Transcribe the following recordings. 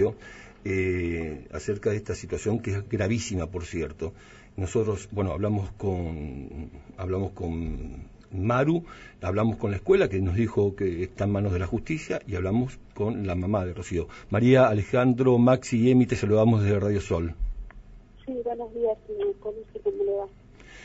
colegio acerca de esta situación que es gravísima, por cierto. Nosotros, bueno, hablamos con Maru, hablamos con la escuela que nos dijo que está en manos de la justicia y hablamos con la mamá de Rocío. María, Alejandro, Maxi y Emi, te saludamos desde Radio Sol. Sí, buenos días, ¿cómo le va?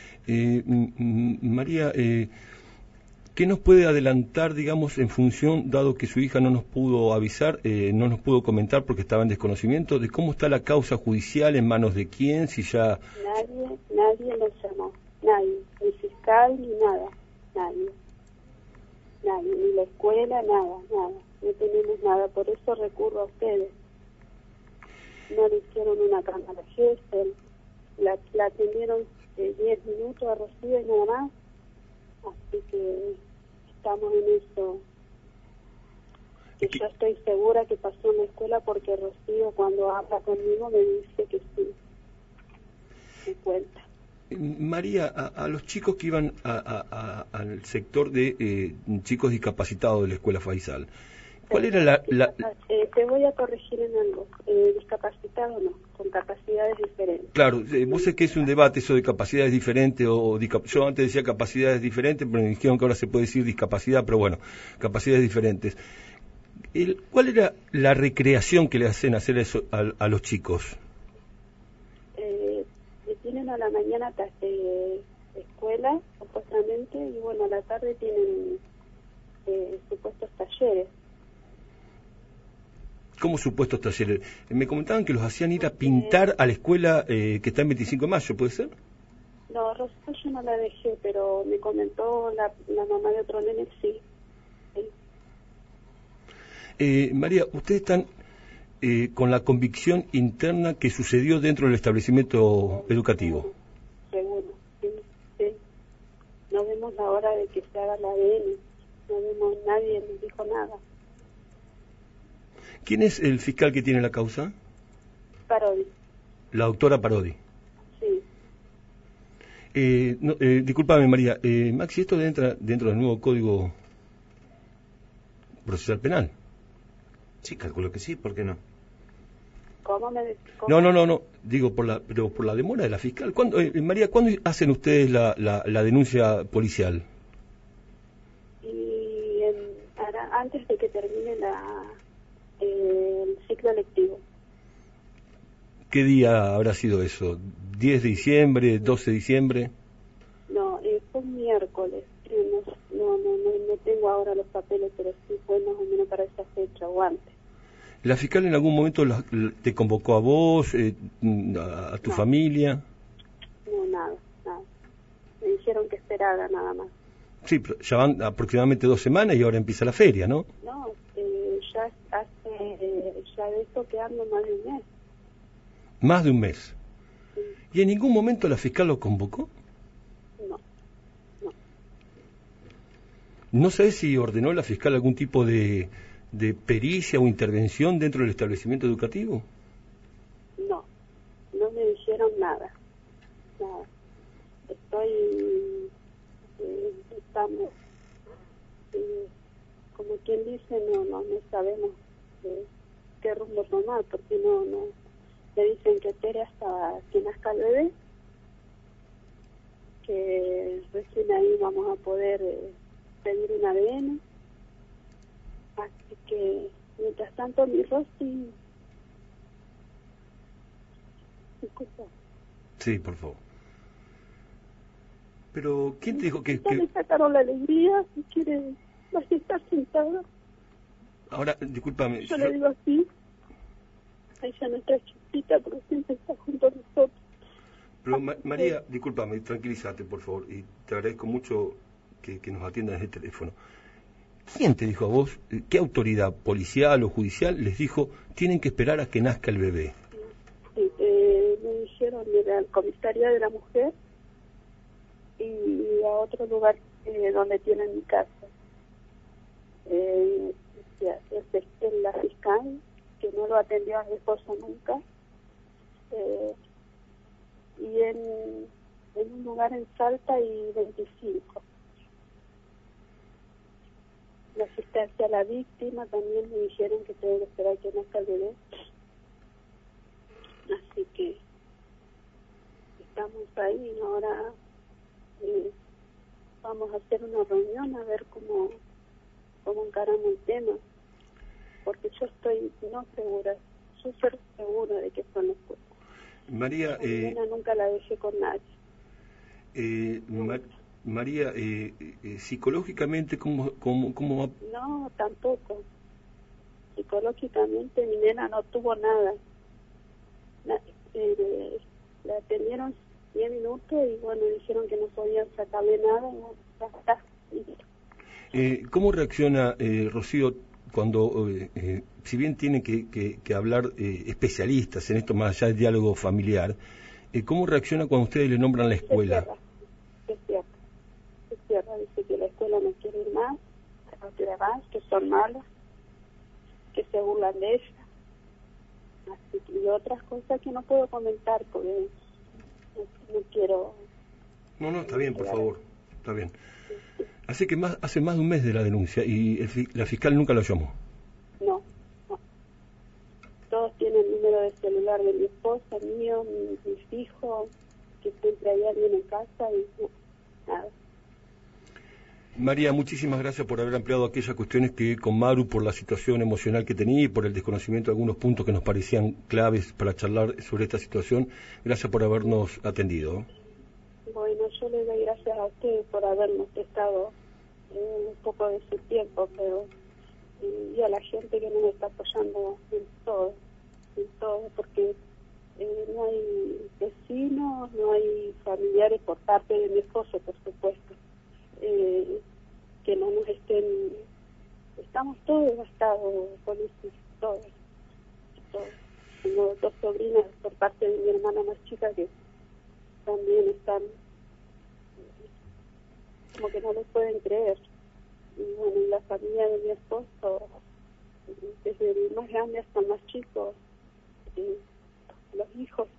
María, ¿qué nos puede adelantar, digamos, en función, dado que su hija no nos pudo avisar, no nos pudo comentar porque estaba en desconocimiento, de cómo está la causa judicial, en manos de quién, si ya... Nadie nos llamó, nadie, ni fiscal ni nada, nadie, ni la escuela, nada, no tenemos nada, por eso recurro a ustedes. No le hicieron una cámara Gesell, la atendieron 10 minutos a Rocío y nada más, así que estamos en eso. Que yo estoy segura que pasó en la escuela porque Rocío cuando habla conmigo me dice que sí, me cuenta. María, a los chicos que iban al sector de chicos discapacitados de la escuela Faisal, ¿cuál era te voy a corregir en algo. Discapacitado no, con capacidades diferentes. Claro, vos sé que es un debate eso de capacidades diferentes yo antes decía capacidades diferentes, pero me dijeron que ahora se puede decir discapacidad, pero bueno, capacidades diferentes. ¿Cuál era la recreación que le hacen hacer eso a los chicos? Tienen a la mañana escuela, supuestamente, y bueno, a la tarde tienen supuestos talleres. ¿Cómo supuestos talleres? Me comentaban que los hacían ir a pintar a la escuela que está en 25 de mayo, ¿puede ser? No, Rocío yo no la dejé, pero me comentó la mamá de otro nene, sí. María, ustedes están con la convicción interna que sucedió dentro del establecimiento educativo. Seguro, sí. No vemos la hora de que se haga la ADN, no vemos, nadie nos dijo nada. ¿Quién es el fiscal que tiene la causa? Parodi. La doctora Parodi. Sí. Discúlpame, María, Maxi, ¿esto entra dentro del nuevo Código Procesal Penal? Sí, calculo que sí, ¿por qué no? ¿Cómo me decís? No, digo, pero por la demora de la fiscal. María, ¿cuándo hacen ustedes la denuncia policial? Antes de que termine el ciclo lectivo. ¿Qué día habrá sido eso? ¿10 de diciembre, 12 de diciembre? No, fue un miércoles. No tengo ahora los papeles, pero sí fue más o menos para esa fecha o antes. ¿La fiscal en algún momento te convocó a vos, a tu familia? No, nada. Me dijeron que esperara nada más. Sí, pero ya van aproximadamente 2 semanas y ahora empieza la feria, ¿no? No, ya de eso que ando más de un mes. ¿Más de un mes? Sí. ¿Y en ningún momento la fiscal lo convocó? No. ¿No sabés si ordenó la fiscal algún tipo de pericia o intervención dentro del establecimiento educativo? No me dijeron nada. Estamos, como quien dice, no sabemos qué rumbo tomar, porque no le dicen que espere hasta que nazca el bebé, que recién ahí vamos a poder pedir un ADN. Así que, mientras tanto, mi Rosy... Disculpa. Sí, por favor. Pero, ¿quién te dijo que...? Me sacaron la alegría, si quiere, vas a estar sentada. Ahora, discúlpame... Yo le digo así. Ella no está chiquita, pero siempre está junto a nosotros. Pero, María, discúlpame, tranquilízate, por favor, y te agradezco mucho que nos atiendas el teléfono. ¿Quién te dijo a vos, qué autoridad policial o judicial les dijo, tienen que esperar a que nazca el bebé? Sí, me dijeron al comisario de la mujer y a otro lugar donde tienen mi casa. Es la fiscal, que no lo atendió a mi esposo nunca, y en un lugar en Salta y 25. La asistencia a la víctima también me dijeron que tengo que esperar que nazca el bebé. y ahora vamos a hacer una reunión a ver cómo encaramos el tema, porque yo estoy no segura, súper segura de que son los cuerpos. María, nunca la dejé con nadie. María, psicológicamente, ¿cómo va? No, tampoco. Psicológicamente mi nena no tuvo nada. La atendieron 10 minutos y bueno, dijeron que no podían sacarle nada y ya está. ¿Cómo reacciona Rocío cuando, si bien tienen que hablar especialistas en esto más allá del diálogo familiar, cómo reacciona cuando ustedes le nombran la escuela? Se cierra, dice que la escuela no quiere ir más, que son malas, que se burlan de ella, así que, y otras cosas que no puedo comentar porque no quiero. No, está bien, por favor, está bien. Hace más de un mes de la denuncia y la fiscal nunca lo llamó. No. Todos tienen el número de celular de mi esposa, mío, mis hijos, que siempre hay alguien en casa y nada. María, muchísimas gracias por haber ampliado aquellas cuestiones que con Maru, por la situación emocional que tenía y por el desconocimiento de algunos puntos que nos parecían claves para charlar sobre esta situación, gracias por habernos atendido. Bueno, yo les doy gracias a ustedes por habernos prestado un poco de su tiempo, pero y a la gente que nos está apoyando en todo, porque no hay vecinos, no hay familiares por parte de mi esposo, por supuesto, que no nos estamos todos devastados con eso, todos. Tengo 2 sobrinas por parte de mi hermana más chica que también están como que no lo pueden creer. Y bueno, y la familia de mi esposo, desde el más grande hasta el más chico, los hijos.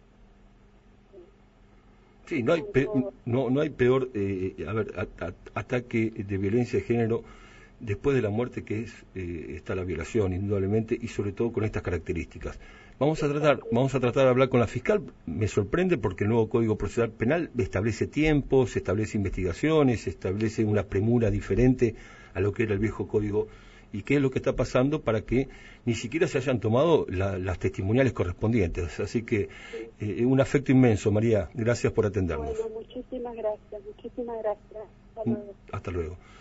Sí, no hay peor ataque de violencia de género después de la muerte que está la violación, indudablemente, y sobre todo con estas características. Vamos a tratar de hablar con la fiscal. Me sorprende porque el nuevo Código Procesal Penal establece tiempos, establece investigaciones, establece una premura diferente a lo que era el viejo código. ¿Y qué es lo que está pasando para que ni siquiera se hayan tomado las testimoniales correspondientes? Así que un afecto inmenso, María. Gracias por atendernos. Bueno, muchísimas gracias. Hasta luego. Hasta luego.